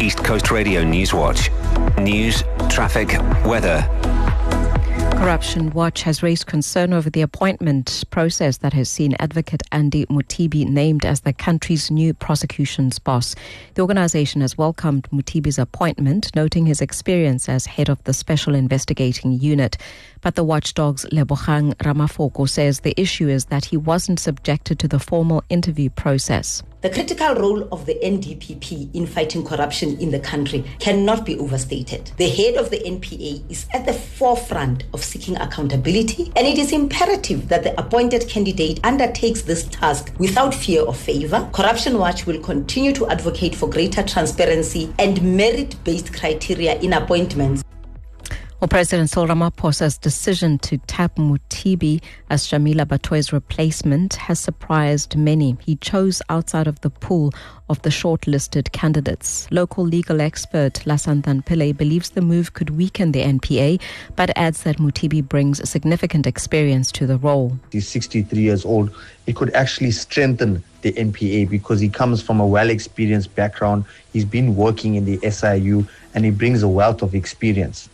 East Coast Radio News Watch. News, traffic, weather. Corruption Watch has raised concern over the appointment process that has seen Advocate Andy Mothibi named as the country's new prosecutions boss. The organisation has welcomed Mothibi's appointment, noting his experience as head of the Special Investigating Unit. But the watchdog's Lebogang Ramafoko says the issue is that he wasn't subjected to the formal interview process. The critical role of the NDPP in fighting corruption in the country cannot be overstated. The head of the NPA is at the forefront of seeking accountability, and it is imperative that the appointed candidate undertakes this task without fear or favor. Corruption Watch will continue to advocate for greater transparency and merit-based criteria in appointments. Well, President Cyril Ramaphosa's decision to tap Mothibi as Jamila Batoye's replacement has surprised many. He chose outside of the pool of the shortlisted candidates. Local legal expert Lasantan Pillay believes the move could weaken the NPA, but adds that Mothibi brings significant experience to the role. He's 63 years old. It could actually strengthen the NPA because he comes from a well-experienced background. He's been working in the SIU and he brings a wealth of experience.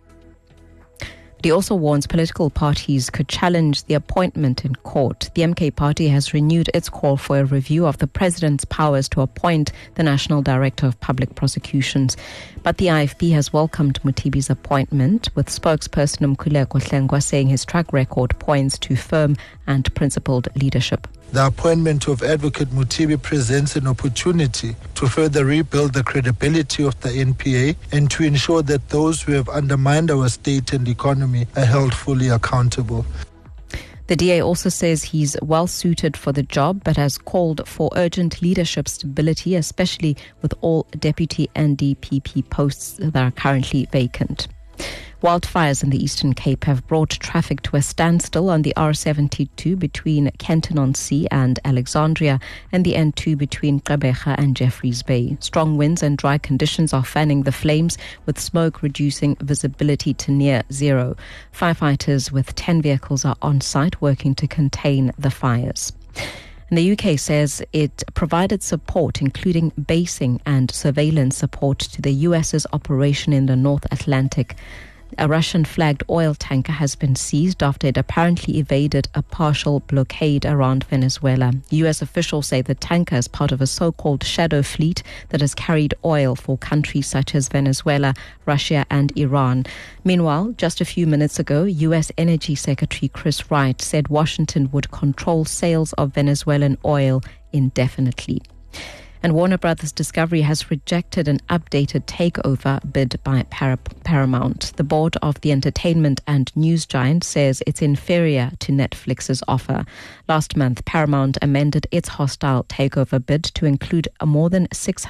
He also warns political parties could challenge the appointment in court. The MK party has renewed its call for a review of the president's powers to appoint the National Director of Public Prosecutions. But the IFP has welcomed Mothibi's appointment, with spokesperson Mkhuleko Hlengwa saying his track record points to firm and principled leadership. The appointment of Advocate Mothibi presents an opportunity to further rebuild the credibility of the NPA and to ensure that those who have undermined our state and economy are held fully accountable. The DA also says he's well suited for the job, but has called for urgent leadership stability, especially with all deputy NDPP posts that are currently vacant. Wildfires in the Eastern Cape have brought traffic to a standstill on the R72 between Kenton-on-Sea and Alexandria and the N2 between Gqeberha and Jeffreys Bay. Strong winds and dry conditions are fanning the flames, with smoke reducing visibility to near zero. Firefighters with 10 vehicles are on site working to contain the fires. And the UK says it provided support, including basing and surveillance support, to the US's operation in the North Atlantic. A Russian-flagged oil tanker has been seized after it apparently evaded a partial blockade around Venezuela. US officials say the tanker is part of a so-called shadow fleet that has carried oil for countries such as Venezuela, Russia and Iran. Meanwhile, just a few minutes ago, US Energy Secretary Chris Wright said Washington would control sales of Venezuelan oil indefinitely. And Warner Brothers Discovery has rejected an updated takeover bid by Paramount. The board of the entertainment and news giant says it's inferior to Netflix's offer. Last month, Paramount amended its hostile takeover bid to include a more than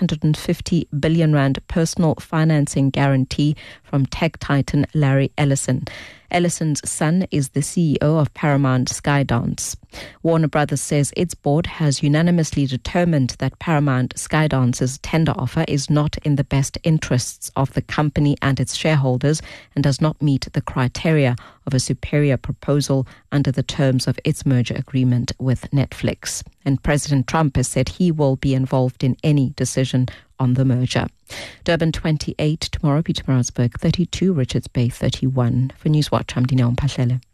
650 billion rand personal financing guarantee from tech titan Larry Ellison. Ellison's son is the CEO of Paramount Skydance. Warner Brothers says its board has unanimously determined that Paramount Skydance's tender offer is not in the best interests of the company and its shareholders and does not meet the criteria of a superior proposal under the terms of its merger agreement with Netflix. And President Trump has said he will be involved in any decision on the merger. Durban 28 tomorrow, Pietermaritzburg 32, Richards Bay 31. For Newswatch, I'm Dineo Mphahlele.